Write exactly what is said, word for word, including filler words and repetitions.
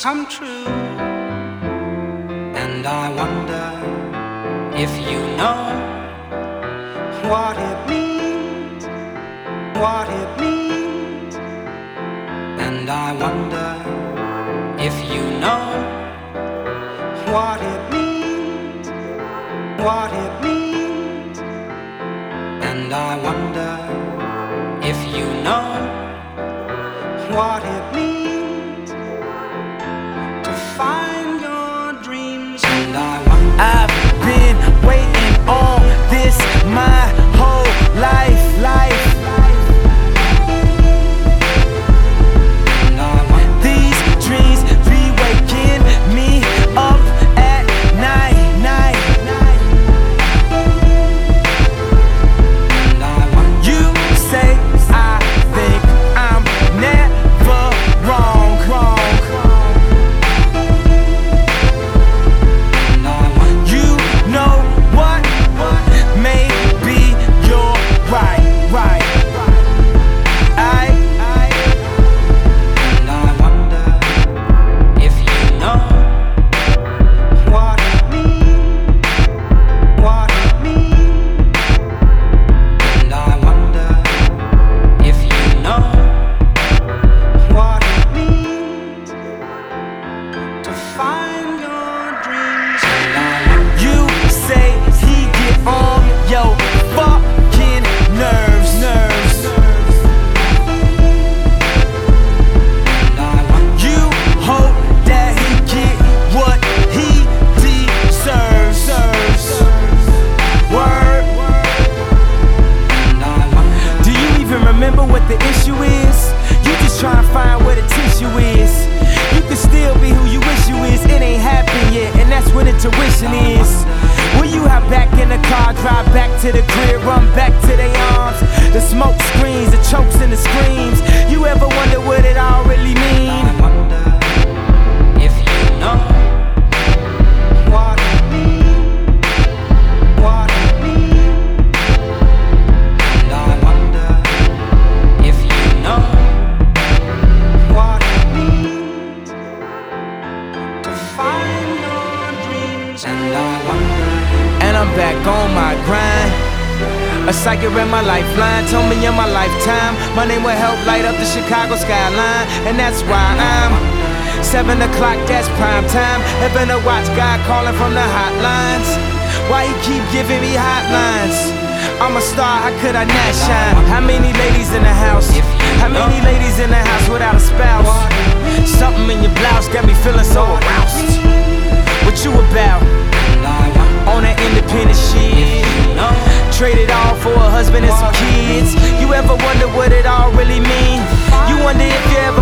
dreams come true. And I wonder if you know what it means, what it means. And I wonder if you know what it means, what it means. And I wonder if you know what it means to find your dreams. And I wonder, I've been waiting on this my whole life, life. and I wonder, These dreams be waking me up at night, night. and I wonder, You say I think I'm never wrong, wrong. and I wonder, You know what? Maybe you're right, right. I, I, and I wonder if you know what it means, what it means. And I wonder if you know what it means to find your dreams. And I wonder, you say he get on your fucking nerves, nerves. and I wonder, You hope that he get what he deserves, serves. Word. and I wonder, Do you even remember what the issue is? You just try to find where the tissue is. You can still be who you wish you is. It ain't happened yet, and that's what intuition is. Will you hop back in the car, drive back to the crib, run back to their arms? The smoke screens, the chokes and the screams. You ever wonder what it all really mean? I wonder if you know what it means, what it means. And I wonder if you know what it means to find your dreams. And I wonder, And I'm back on my grind. A psychic read my lifeline, told me in my lifetime my name will help light up the Chicago skyline. And that's why I'm seven o'clock, that's prime time. Heaven to watch God calling from the hotlines. Why he keep giving me hotlines? I'm a star, how could I not shine? How many ladies in the house? How many ladies in the house without a spouse? Something in your blouse got me feeling so aroused. What you about? and I wonder On that independent shit, if you know trade it all for a husband and some kids. You ever wonder what it all really mean? You wonder if you ever